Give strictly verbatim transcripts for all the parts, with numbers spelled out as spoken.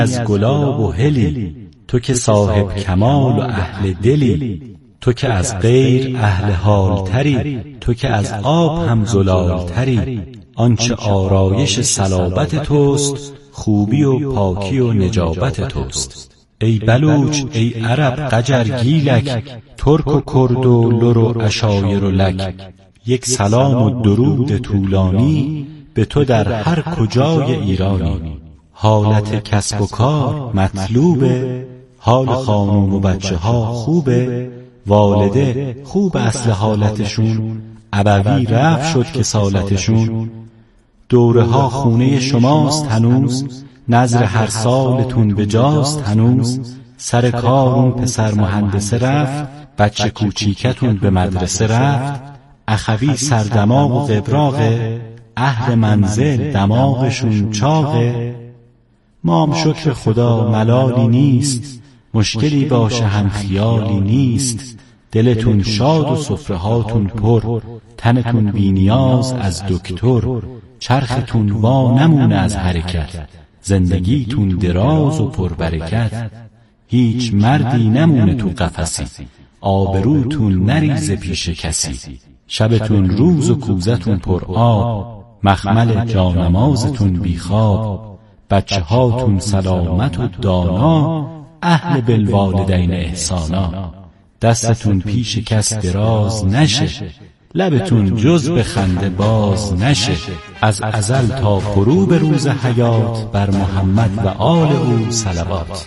از گلاب و هلی، تو که صاحب کمال و اهل دلی، تو که از غیر اهل حال تری، تو که از آب هم زلال تری. آنچه آرایش صلابت توست، خوبی و پاکی و نجابت توست. ای بلوچ ای عرب قجر گیلک، ترک و کرد و لر و عشایر و لک. یک سلام و درود طولانی به تو در هر کجای ایرانی. حالت کسب و کار مطلوبه، حال خانوم و بچه ها خوبه. والده خوب اصل حالتشون، ابوی رفت شد که سالتشون. دوره ها خونه شماست هنوز، نظر هر سالتون بجاست هنوز. سر کار اون پسر مهندسه رفت، بچه کوچیکتون به مدرسه رفت. اخوی سردماغ و قبراغه، اهل منزل دماغشون چاقه. مام شکر خدا ملالی نیست، مشکلی باشه هم خیالی نیست. دلتون شاد و سفره هاتون پر، تنتون بی نیاز از دکتر. چرختون وا نمونه از حرکت، زندگیتون دراز و پربرکت. هیچ مردی نمونه تو قفسی، آبروتون نریزه پیش کسی. شبتون روز و کوزتون پر آب، مخمل جانمازتون بی خواب. بچه هاتون سلامت و دانا، اهل بالوالدین احسانا. دستتون پیش کس دراز نشه، لبتون جز به خنده باز نشه. از ازل تا غروب روز حیات، بر محمد و آل او صلوات.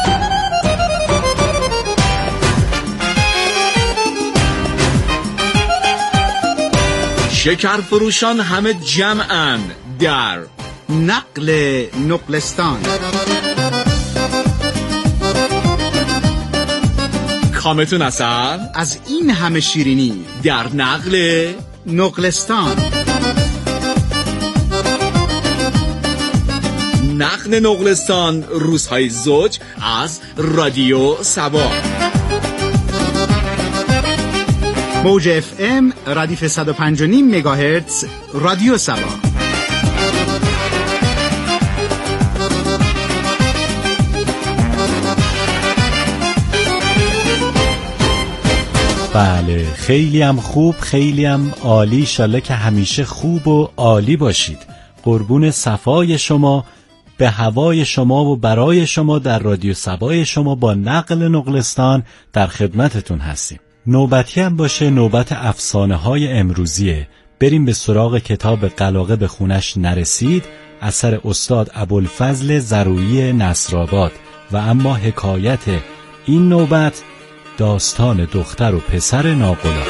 شکر فروشان همه جمعن در نقل نقلستان. کامتون اثر از این همه شیرینی در نقل نقلستان. نقل نقلستان روزهای زوج از رادیو سبا. موج اف ام ردیف صد و پنج و نیم مگاهرتز رادیو سبا. بله، خیلی هم خوب، خیلی هم عالی. انشالله که همیشه خوب و عالی باشید. قربون صفای شما، به هوای شما و برای شما در رادیو سبای شما با نقل نقلستان در خدمتتون هستیم. نوبتی هم باشه، نوبت افسانه های امروزیه. بریم به سراغ کتاب قلاقه به خونش نرسید، اثر استاد ابوالفضل زرویی نصرآباد. و اما حکایت این نوبت داستان دختر و پسر ناقلا.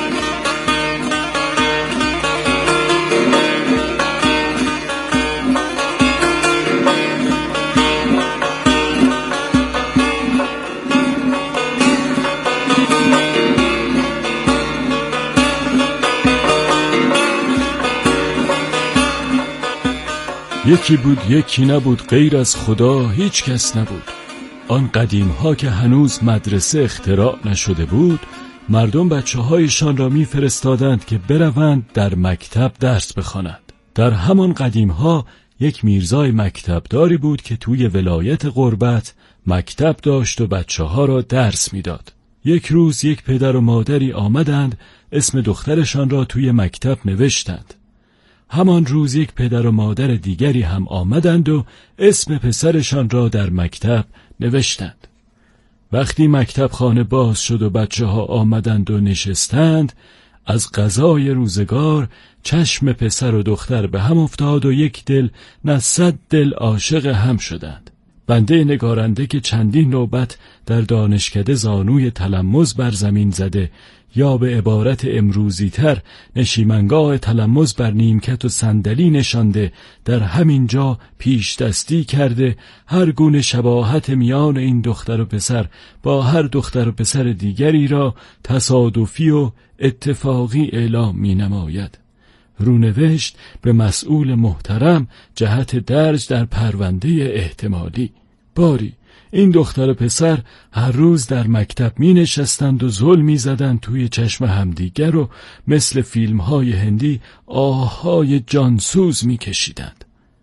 یکی بود یکی نبود، غیر از خدا هیچ کس نبود. آن قدیم ها که هنوز مدرسه اختراع نشده بود، مردم بچه هایشان را می فرستادند که بروند در مکتب درس بخوانند. در همان قدیم ها یک میرزای مکتبداری بود که توی ولایت غربت مکتب داشت و بچه ها را درس می داد. یک روز یک پدر و مادری آمدند، اسم دخترشان را توی مکتب نوشتند. همان روز یک پدر و مادر دیگری هم آمدند و اسم پسرشان را در مکتب نوشتند. وقتی مکتب خانه باز شد و بچه ها آمدند و نشستند، از قضای روزگار چشم پسر و دختر به هم افتاد و یک دل نه صد دل عاشق هم شدند. بنده نگارنده که چندین نوبت در دانشکده زانوی تلمذ بر زمین زده، یا به عبارت امروزی تر نشیمنگاه تلمذ بر نیمکت و صندلی نشانده، در همین جا پیش دستی کرده هر گونه شباهت میان این دختر و پسر با هر دختر و پسر دیگری را تصادفی و اتفاقی اعلام می نماید. رونوشت به مسئول محترم جهت درج در پرونده احتمالی. باری این دختر و پسر هر روز در مکتب می نشستند و زل می زدند توی چشم همدیگر و مثل فیلم های هندی آهای جانسوز می کشیدند.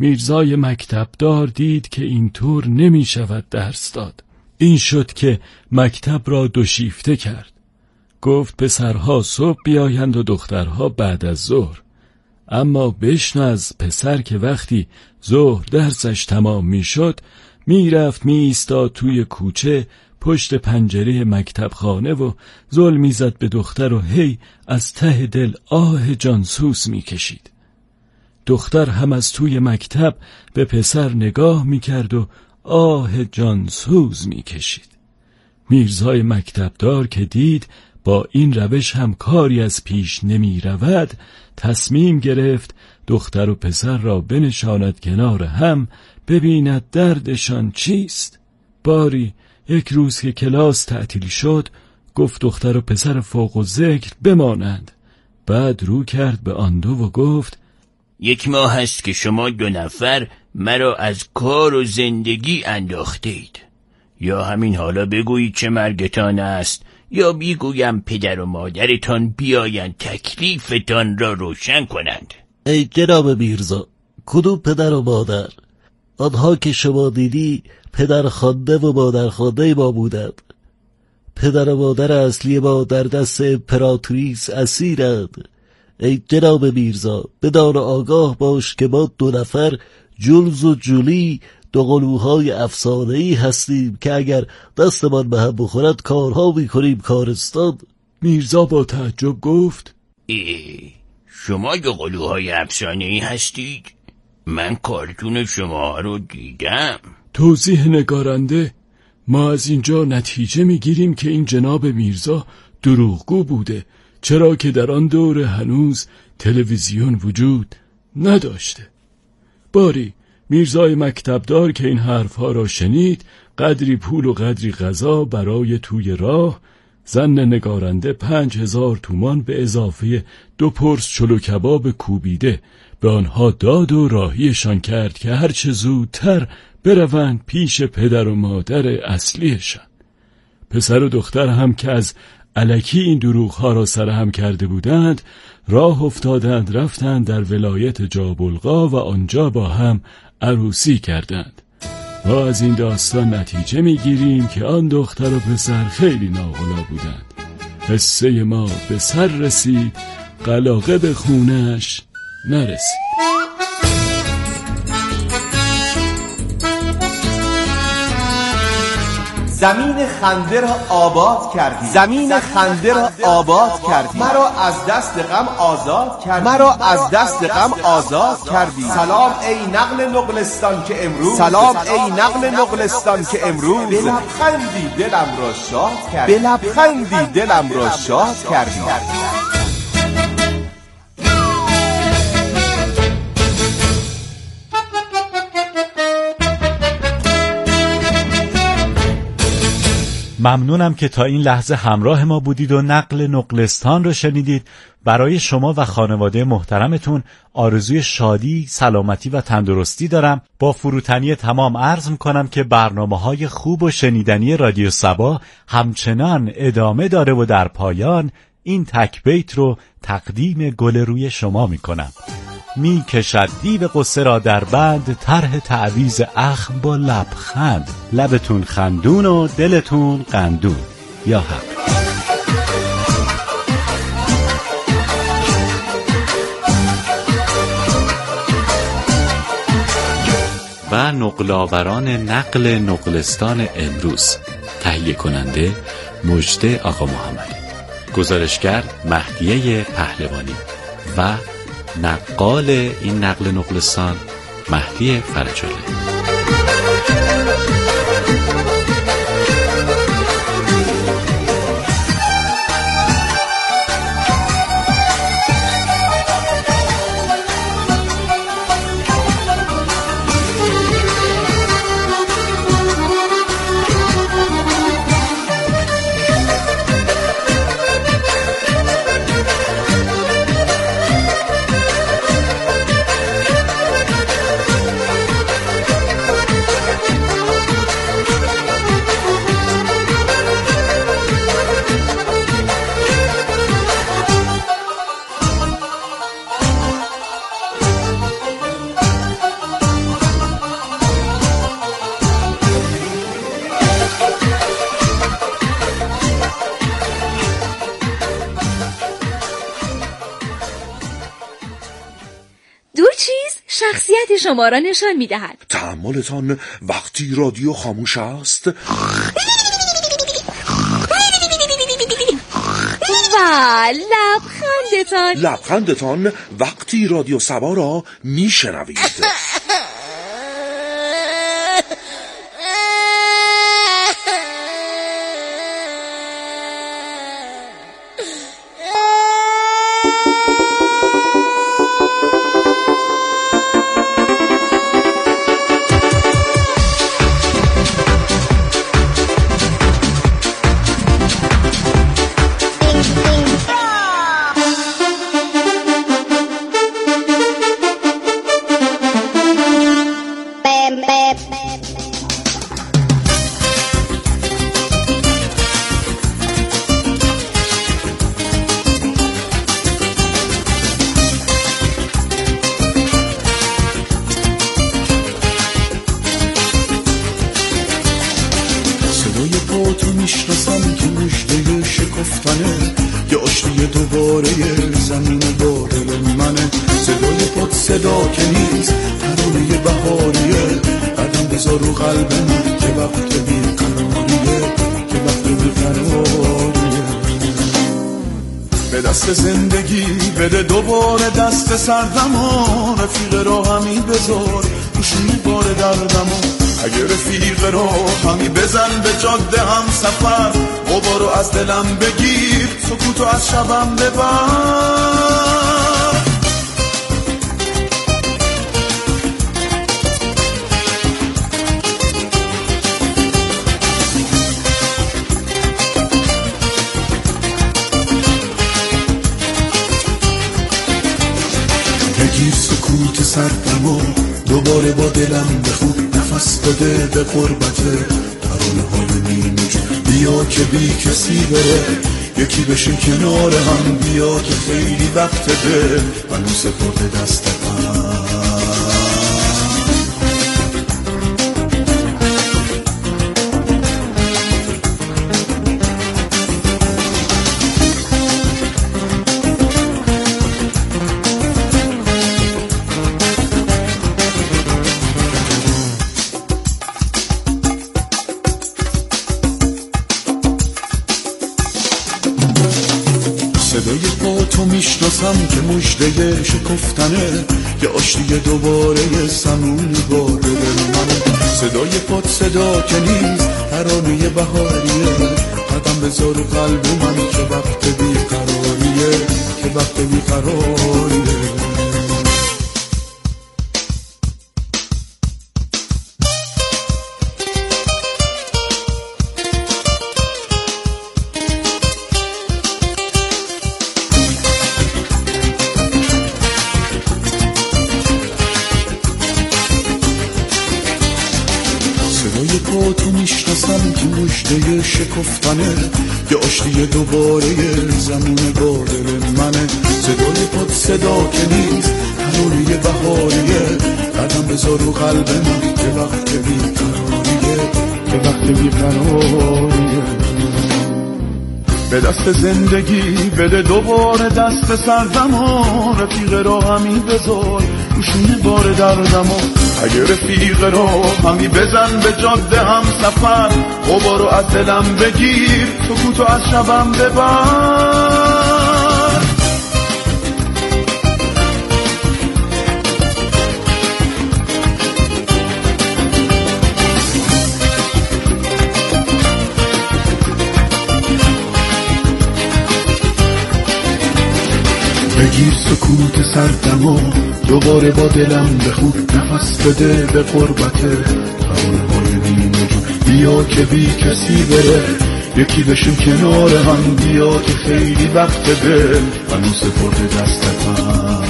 میرزای مکتبدار دید که اینطور نمی شود درس داد. این شد که مکتب را دو شیفته کرد. گفت پسرها صبح بیایند و دخترها بعد از ظهر. اما بشنو از پسر که وقتی ظهر درسش تمام می شد می رفت می ایستاد توی کوچه پشت پنجره مکتب خانه و زل می زد به دختر و هی از ته دل آه جانسوز می کشید. دختر هم از توی مکتب به پسر نگاه می کرد و آه جانسوز می کشید. میرزای مکتبدار که دید با این روش هم کاری از پیش نمی رود، تصمیم گرفت دختر و پسر را بنشاند کنار هم ببیند دردشان چیست. باری یک روز که کلاس تعطیل شد گفت دختر و پسر فوق و ذکر بمانند. بعد رو کرد به آن دو و گفت یک ماه هست که شما دو نفر مرا از کار و زندگی انداختید. یا همین حالا بگویید چه مرگتان است، یا بیگویم پدر و مادرتان بیایند تکلیفتان را روشن کنند. ای جناب میرزا، کدوم پدر و مادر؟ آنها که شما دیدی پدر خوانده و مادر خوانده ما بودند. پدر و مادر اصلی ما در دست امپراتوریس اسیرند. ای جناب میرزا، بدان آگاه باش که ما دو نفر جولز و جولی دو قلوهای افسانه‌ای هستیم که اگر دستمان به هم بخورد کارها میکنیم کارستان. میرزا با تعجب گفت ای شما دو قلوهای افسانه‌ای هستید؟ من کارتون شما رو دیدم. توضیح نگارنده: ما از اینجا نتیجه میگیریم که این جناب میرزا دروغگو بوده، چرا که در آن دوره هنوز تلویزیون وجود نداشته. باری میرزای مکتبدار که این حرفها را شنید، قدری پول و قدری غذا برای توی راه، زن نگارنده پنج هزار تومان به اضافه دو پرس چلو کباب کوبیده به آنها داد و راهیشان کرد که هرچه زودتر بروند پیش پدر و مادر اصلیشان. پسر و دختر هم که از الکی این دروغ‌ها را سرهم کرده بودند، راه افتادند رفتند در ولایت جابلقا و آنجا با هم عروسی کردند. ما از این داستان نتیجه میگیریم که آن دختر و پسر خیلی ناغلا بودند. قصه ما به سر رسید، قلاقه به خونش نرسید. زمین خنده را آباد کردی، زمین خنده را آباد کردی، مرا از دست غم آزاد کردی، مرا از دست غم آزاد کردی. سلام ای نقل نقلستان که امروز، سلام ای نقل نقلستان که امروز به لبخندی دلم را شاد کردی، به لبخندی دلم را شاد کردی. ممنونم که تا این لحظه همراه ما بودید و نقل نقلستان رو شنیدید. برای شما و خانواده محترمتون آرزوی شادی، سلامتی و تندرستی دارم. با فروتنی تمام عرض میکنم که برنامه‌های خوب و شنیدنی رادیو صبا همچنان ادامه داره و در پایان این تک بیت رو تقدیم گل روی شما میکنم. می کشد دیو قصه را در بند، طرح تعویض اخم با لبخند، لبتون خندون و دلتون قندون. یا حق. و نقل‌آوران نقل نقلستان امروز. تهیه کننده مجده آقا محمدی، گزارشگر مهدیه پهلوانی و نقال این نقل نقلستان مهدی فرج‌الله. وضعیت شما را نشان می‌دهد. تحملتان وقتی رادیو خاموش است؟ و لبخندتان لبخندتان وقتی رادیو سبا را میشنوید. زندگی بده دوباره دست سردمو، رفیق رو همی بذار گوشی بار دردمو. اگه رفیق رو همی بزن به جاده هم سفر، غبارو از دلم بگیر سکوتو از شبم ببر. بگیر سکوت سردمو، دوباره با دلم بخون نفس بده به قربته. ترانه های نیمه جو بیا که بی کسی بره، یکی بشین کنار هم بیا که خیلی وقت ده منو سپرده دست هم. صدای پا تو میشناسم که مژده شکفتنه، یه آشتی دوباره سمون با دل منه. صدای پات صدا که نیست ترانه بهاریه، قدم بذار و قلب من که وقت بیقراریه، که وقت بیقراریه. پا تو میشناسم که مژده شکفتنه، یه آشتی دوباره زمون با دل منه. صدای پات صدا که نیست ترانه بهاریه، قدم بذار و قلب من که وقت بیقراریه، که وقت بیقراریه. به دست زندگی بده دوباره دست سردمو، رفیق رو همی بذار گوشی بار دردمو. اگه رفیق رو همی بزن به جاده هم سفر، غبارو از دلم بگیر سکوتو از شبم ببر. بگیر سکوت سردمو، دوباره با دلم بخون نفس بده به قربته. ترانه های نیمه جو بیا که بی کسی بره، یکی بشیم کنار هم بیا که خیلی وقت دل منو سپرده دست هم.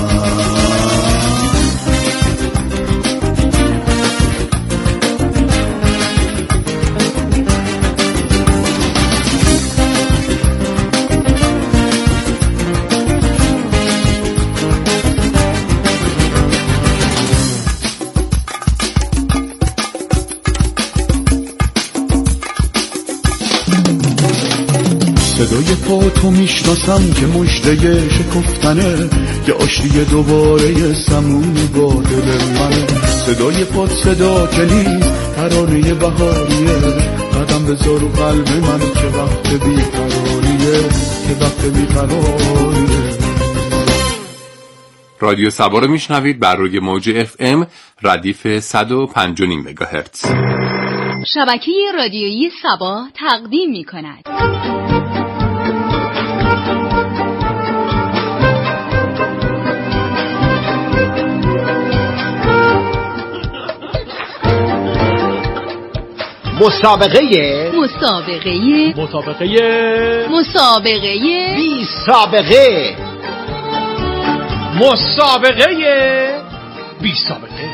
صدای پا تو میشناسم که مژده شکفتنه، که آشتی دوباره سمون با دل منه. صدای پا صدا که نیست ترانه بهاریه، قدم بذار و قلب من که وقت بیقراریه، که وقت بیقراریه. رادیو سبا رو میشنوید بر روی موج اف ام ردیف صد و پنج و نیم مگاهرتز. شبکه رادیویی سبا تقدیم می کند. مسابقه مسابقه مسابقه مسابقه بی سابقه مسابقه بی سابقه.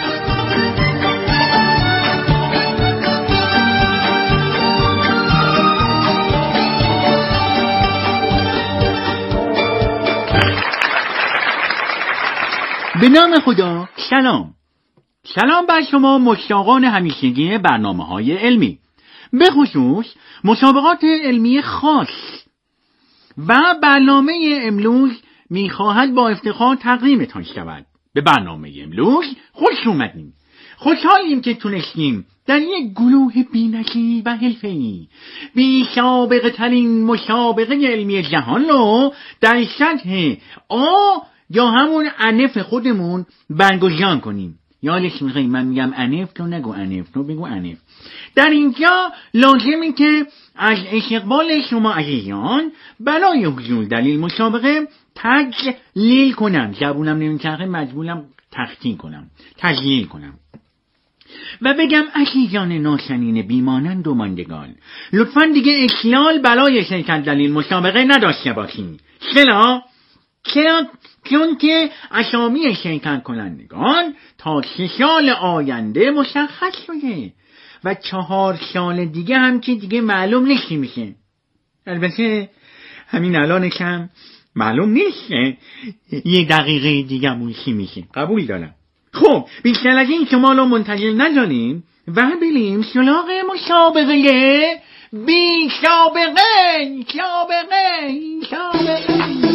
به نام خدا. سلام سلام بر شما مشتاقان همیشگی برنامه‌های علمی، به خصوص مسابقات علمی خاص. و برنامه امروز می‌خواهد با افتخار تقدیمتان شود. به برنامه امروز خوش اومدیم. خوشحالیم که تونستیم در یک گروه بی‌نظیر و حرفه‌ای بی سابقه ترین مسابقه علمی جهان رو در سطح آ یا همون انف خودمون برگزار کنیم. یادش میخوایی من میگم انف تو نگو انف تو بگو انف. در اینجا لازمه که از استقبال شما عزیزان برای حضور در این مسابقه تجلیل کنم. زبونم نمیچرخه مجبورم تختین کنم تجلیل کنم و بگم عزیزان نازنین بیمانند و ماندگان، لطفاً دیگه اخلال برای شرکت در این مسابقه نداشته باشین. چرا؟ چرا؟ چون که اسامی شرکت کنندگان تا سه سال آینده مشخص شده و چهار سال دیگه هم که دیگه معلوم نیست میشه. البته همین الانش هم معلوم نیست یه دقیقه دیگه همون چی میشه. قبول دارم. خب بیشتر از این شما رو منتظر نذاریم و بریم سراغ مسابقه بی سابقه سابقه سابقه.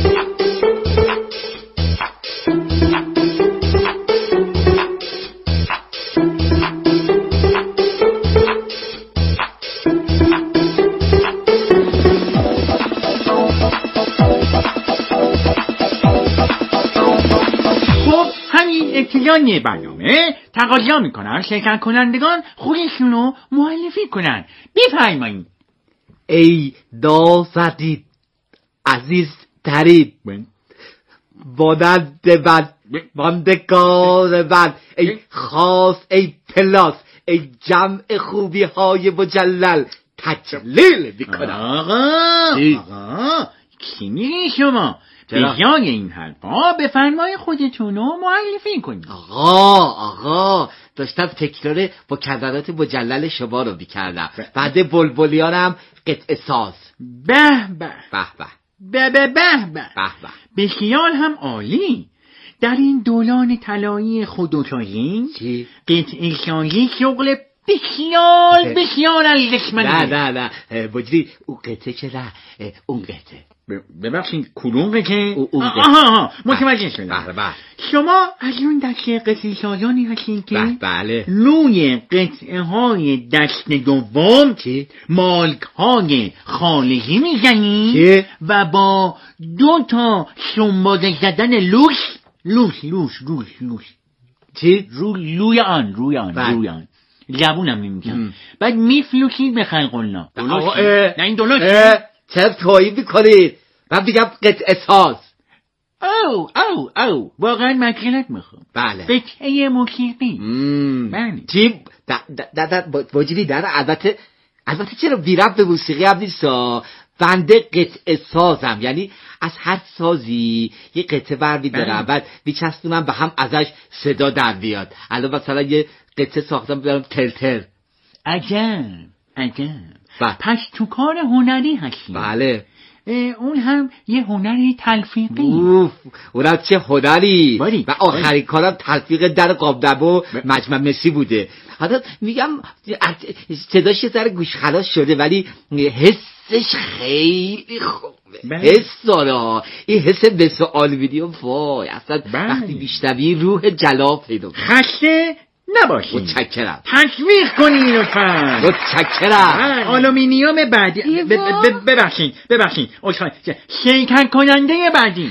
ابتدای برنامه تقاضا میکنن شرکت کنندگان خودشونو معرفی کنن. بفرمایید. ای داوطلب عزیز ترین مانند من ماندگار من، ای خاص ای پلاس ای جمع خوبی های مجلل تجلیل میکنم. آقا آقا چی میگی شما؟ به جای این حرفا بفرمای خودتونو معرفی کنید. آقا آقا داشتم تکرار با کلمات مجلل شما رو میکردم. بعد بلبلیانم قطعه ساز. به به به به به به به به به بسیار هم عالی. در این دوران طلایی خودروسازی قطعه سازی شغل بسیار بسیار ارزشمنده. نه نه نه بجری اون قطعه که نه اون قطعه. ببخشید کدوم قطعه؟ آها آها متوجه شدم. بله بله. شما از اون دسته قطعه سازانی هستین که بله روی قطعه های دست دوم مالک های خارجی میزنین و با دو تا شنباده زدن لوش لوش لوش لوش لوش چی؟ رو روی آن روی آن بله. روی آن زبونم نمیگم. بعد میفلوشید به خلق الله. نه این دولوش چرا تویی میکنید؟ من بگم قطعه ساز. او او او واقعا مکلت میخوام. بله قطعه موسیقی. بله چی؟ واجبی داره. البته البته چرا بیرم به موسیقی هم نیست. بنده قطعه سازم، یعنی از هر سازی یه قطعه برمی‌دارم بعد میچسبونم به هم ازش صدا در بیاد. الان مثلا یه قطعه ساختم بیارم تلتر. عجب عجب. پس تو کار هنری هستی. بله. اون هم یه هنری تلفیقی. اوف اونم چه هنری باری. و آخرین کارم تلفیق در قابدب و مجمع مسی بوده. حالا میگم صداش یه ذره گوش خلاص شده ولی حس حسش خیلی خوبه. بله. حس داره، این حس به سوال ویدیو وای اصلا بله. وقتی بیشتبی روح جلاب پیدا کنه. خسته نباشید. متشکرم. تشویق کنین لطفاً. متشکرم. آلومینیوم بعدی ب- ب- ببخشید ببخشید عذرخواهی شیکن کننده بعدی.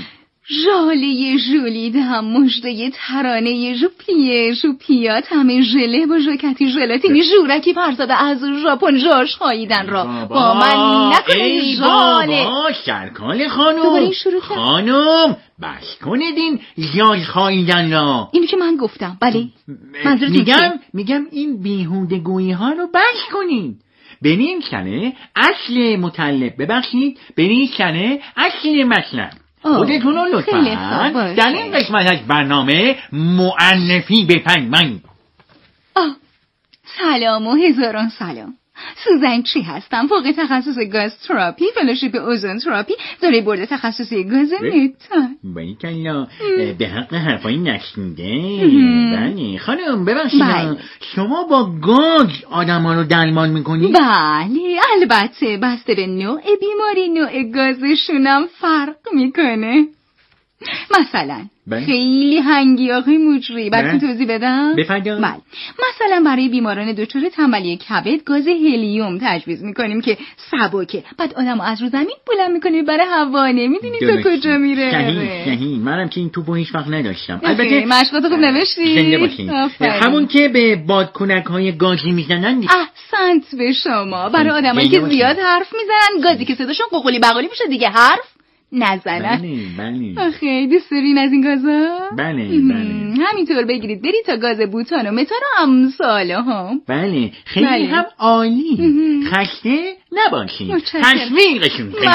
ژاله ژولی دهم مژده ترانه ژوپلیه ژوپیا همه ژله و ژاکتی ژلاتینی ژورکی پرزاده از ژاپن ژاش خاییدن را با من نکنه ژاله. بابا سرکال خانم دوباره این شروع کرد. خانم بس کنید این ژال خاییدن را. اینو که من گفتم. بله منظورتون میگم چیه؟ میگم این بیهودگویی ها رو بس کنید. بریم کنه اصل مطلب ببخشید بریم کنه اصل مطلب. خودتون رو لطفاً در این قسمت از برنامه مؤلفی بفرمایید. آه سلام و هزاران سلام. سوزن چی هستم، فوق تخصص گاز تراپی، فلوشیپ اوزون تراپی، داره برده تخصصی گاز متان. باریکلا به حق حرفایی نشنیده. بله خانم ببخشید شما با گاز آدم ها رو درمان میکنید؟ بله البته بسته به نوع بیماری نوع گازشونم فرق میکنه. مثلا بله. خیلی هنگی آقای مجری براتون توضیح بدم؟ بفرمایید. بله مثلا برای بیماران دچار تنبلی کبد گاز هلیوم تجویز میکنیم که سبکه، بعد آدمو از رو زمین بلند میکنیم برای هوا، نمیدونی تا کجا میره. صحیح صحیح منم که این توپو هیچ وقت نداشتم. البته مشقاتو خوب نوشتی؟ زنده باشین. همون که به بادکنک های گازی میزنن. احسنت به شما. برای آدمایی که زیاد حرف میزنن گازی که صداشون قوقلی بقالی میشه دیگه حرف نزنن. بله بله. آخه دوست دارین از این گازا؟ بله بله. همینطور بگیرید برید تا گاز بوتان و متان و امثال هم. بله خیلی بله. هم عالی. خسته نباشید. تشویقشون کنید.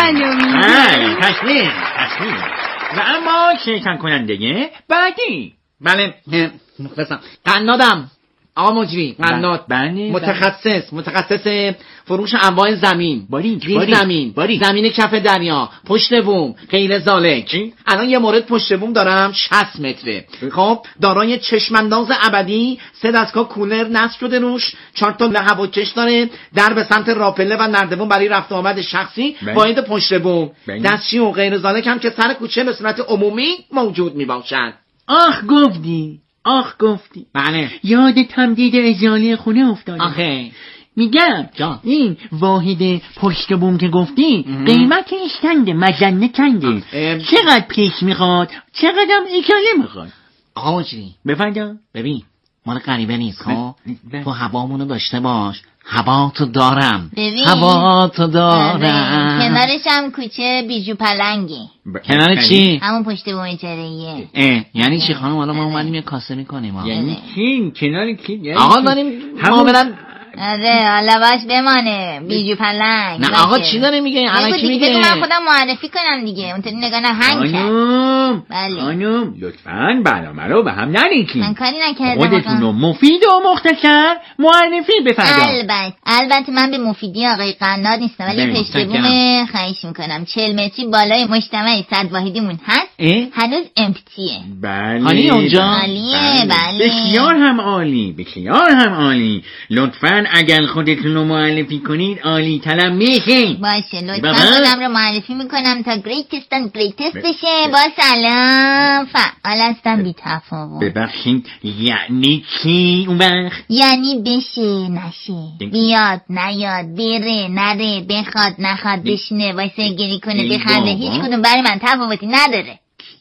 بله تشویق تشویق. و اما شیکن کننده بعدی. بله مخلصم. قنادم آقا مجری قناد. بله متخصص متخصص فروش انواع زمین، باری زمین باری. زمین کف دریا، پشت بوم، غیر زالک. الان یه مورد پشت بوم دارم شصت متره. خب دارای چشمانداز ابدی، سه دستگاه کولر نصب شده روش، چهار تا هواکش داره، در به سمت راپله و نردبون برای رفت و آمد شخصی، واحد پشت بوم، دستشویی و غیر زالک هم که سر کوچه به صورت عمومی موجود میباشد. آخ گفتی آخ گفتی بله یاد تمدید ازاله خونه افتادم. آخه میگم جا. این واحد پشت بوم که گفتی قیمتش چنده؟ مجنه چنده؟ چقدر پیش میخواد؟ چقدر هم ایکاله میخواد؟ آقا مجری بفرمایید. ببین مال غریبه نیست خب تو هوامونو داشته باش. هوا تو دارم ببین هوا تو دارم. کنارش هم کوچه بیجو پلنگی. کنار چی؟ همون پشت بوم اجاره‌ایه. اه یعنی چی خانم؟ حالا ما اومدیم یه کاسه میکنیم. یعنی چی؟ کنار کی؟ آقا داریم معاملا. آره حالا باش بمانه بیجو پلنگ. نه آقا چی داره میگه؟ الان کی میگه؟ بگو من خودم معرفی کنم دیگه. اونطوری نگاه نه هنگ کرد. خانم بله خانم لطفاً برنامه رو به هم نریزید. من کاری نکردم. خودتون رو مفید و مختصر معرفی بفرمایید. البته البته من به مفیدی آقای قناد نیستم ولی پشت بوم خواهش میکنم چهل متری بالای مجتمع صد واحدیمون هست. هنوز امپتیه. بله خالی اونجا؟ عالیه بله. بسیار هم عالی بسیار هم عالی. لطفاً اگر خودتون رو معرفی کنید عالی ترم میشین. باشه لطفاً خودم رو معرفی میکنم تا گریتست اند گریتست بشه. با سلام فعال هستم بی تفاوت. ببخشید یعنی چی اون وقت؟ یعنی بشه نشه، بیاد نیاد، بره نره، بخواد نخواد، بشینه وایسه گری کنه بخنده، هیچ کدوم برای من تفاوتی نداره.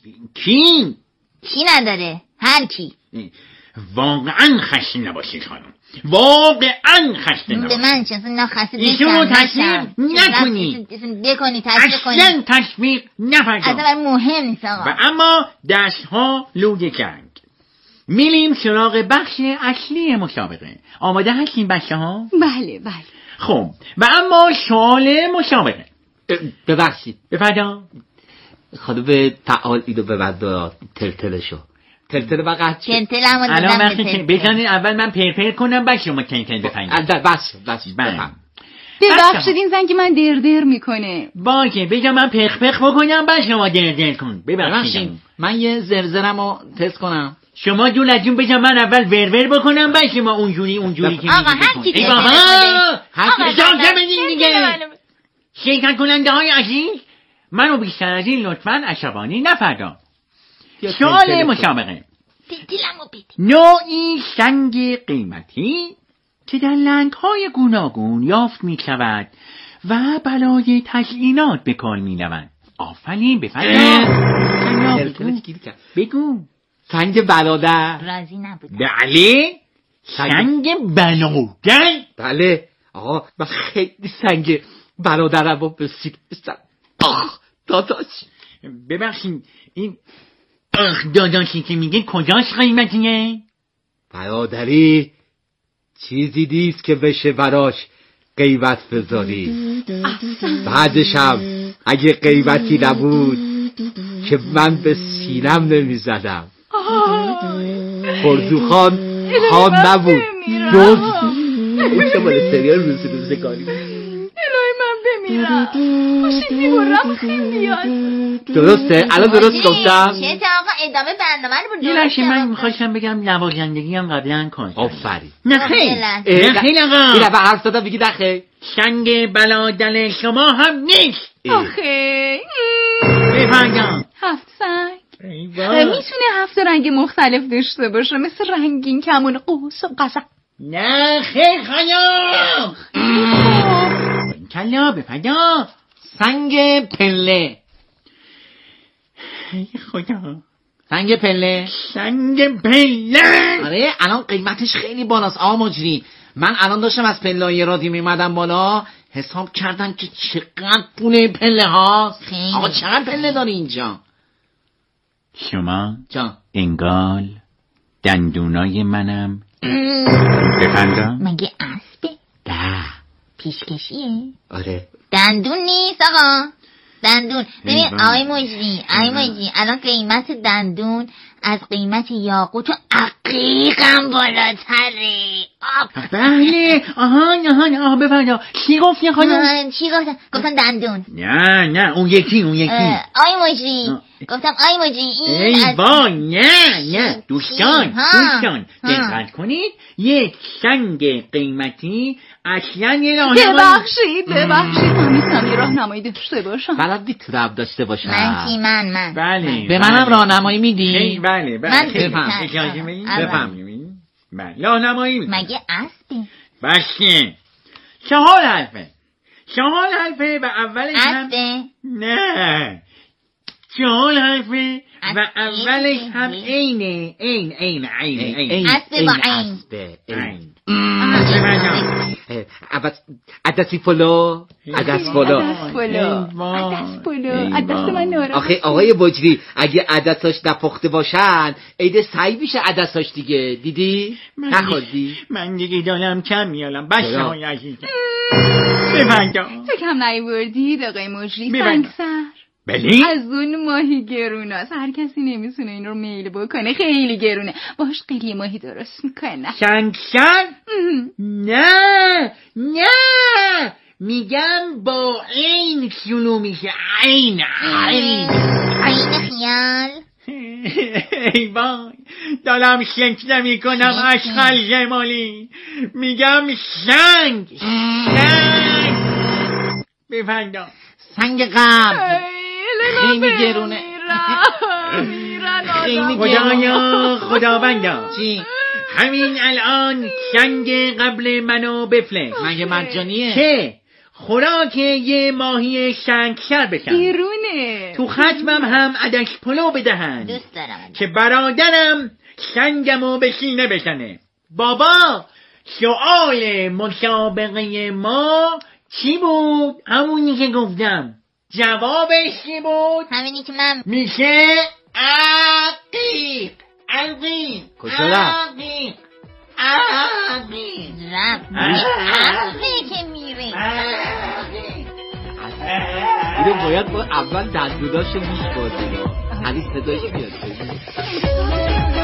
کی؟ کی نداره؟ هر کی. واقعا خسته نباشید خانم. واقعا خسته نباشید. به من چه اصلا خسته ایشونو تشویق نکنی. بکنی تشویق کنی. اصلا تشویق نفرجام. اصلا مهم نیست آقا. و اما دست ها لوگ جنگ. میلیم سراغ بخش اصلی مسابقه. آماده هستین بچه ها؟ بله بله. خب و اما سوال مسابقه. ببخشید بفردا. خانم فعال اینو به من داد تلتلشو. تلتل بقید چه؟ تلتل همون الان وقتی بزنید اول من پرپر کنم بچه شما تلتل بفرمایید. بس بس بفهم. ببخشید این زنگ من در در میکنه. باشه بگم من پخ پخ بکنم بعد شما در در کن. ببخشید من یه زرزرمو تست کنم. شما جون از جون بگم من اول ورور بکنم بعد شما اونجوری اونجوری که آقا هر کی ای بابا هر کی اجازه بدین دیگه. شرکت کننده های عزیز، منو بیشتر از این لطفاً عصبانی نفردا. سوال مسابقه، دیلمو بده. نوعی سنگ قیمتی که در لنگ‌های گوناگون یافت می‌شود و برای تزیینات به کار می‌روند. آفرین، بفرمایید. بگو. سنگ برادر. راضی نبود. بله. سنگ برادر. بله. آقا من خیلی سنگ برادرم رو بسید بستم. آخ داداش. ببخشید این آخ داداشی که میگه کجاش قیمتیه؟ برادری چیزی نیست که بشه براش قیمت بذاری. بعدش هم اگه قیمتی نبود که من به سینم نمیزدم. خردو خان خان نبود جز اون که مال سریال روز روزگاری. الهی من بمیرم، خوشی میبرم خیلیات. درسته؟ الان درست گفتم؟ چه تا آقا ادامه برنامه رو یه لحظه من میخواستم بگم نوازندگی هم قبلا کن. آفرین. نخیر نخیر آقا این اول حرف دادم بگی نخیر. سنگ بلادل شما هم نیست. آخه بفرمایید. هفت سنگ میتونه هفت رنگ مختلف داشته باشه، مثل رنگین کمون قوس و قزح. نه خیر خانم. کلا بفرمایید. سنگ پله. ای خدا. سنگ پله. سنگ پله. آره الان قیمتش خیلی بالاست آقا مجری. من الان داشتم از پله‌های رادیو میمدم بالا، حساب کردم که چقدر پول پله هاست. آقا چقدر پله داری اینجا؟ شما جان انگال دندونای منم بفندم. مگه اسبه؟ ده پیشکشیه؟ آره دندون نیست آقا، دندون. ببین آقای مجری، آقای مجری الان قیمت دندون از قیمت یاقوت و عقیقم بالاتره. بله آهان آهان آها بفرمایید. چی گفتی خانم؟ چی گفتم؟ گفتم دندون. نه نه اون یکی اون یکی. آقای مجری گفتم آقای مجری این ای با نه نه دوستان دوستان دقت کنید، یک سنگ قیمتی اصلا یه راهنمایی. ببخشید ببخشید نمی‌تونم یه راهنمایی داشته باشم. بلد میتونم داشته باشم. من کی من من بله به منم راهنمایی میدی؟ بله بله من بفهم اجازه میدید بفهمید. بله راهنمایی میدید. مگه اسبی؟ باشه چهار حرفه چهار حرفه و اولش هم اسبه؟ نه چهار حرفه و اولش هم اینه این این این این اسبه با این این عدسی پلو عدس پلو عدس پلو عدس پلو عدس من نارم. آخه آقای بجری اگه عدساش نپخته باشن عید سعی میشه عدساش دیگه. دیدی؟ نخوردی؟ من دیگه دارم کم میالم بچه های عزیزم. بفرمایید. فکرم نیوردید آقای مجری سنگسر. بلی؟ از اون ماهی گروناست، هر کسی نمیتونه این رو میل بکنه، خیلی گرونه، باش قلی ماهی درست میکنه. سنگسر؟ نه نه میگم با این شروع میشه. عین عین عین خیال. ای وای دارم شک نمی کنم اشغال جمالی. میگم سنگ سنگ. بفرمایید. سنگ قبل خیلی گرونه. خیلی خدایا خداوندا چی؟ همین الان سنگ قبل منو بفلک. مگه مجانیه؟ که خوراک یه ماهی سنگسر بشم، گرونه. تو ختمم هم عدش پلو بدهن، دوست دارم که برادرم سنگمو به سینه بزنه. بابا سؤال مسابقه ما چی بود؟ همونی که گفتم. جوابش چی بود؟ همینی که من میشه عقیق. عقیق کجا رفت؟ عقیق عقیق رفت عقیقی که میره. اینو باید با اول دندوناشو میشکردیم. حالی صدایش بیاد.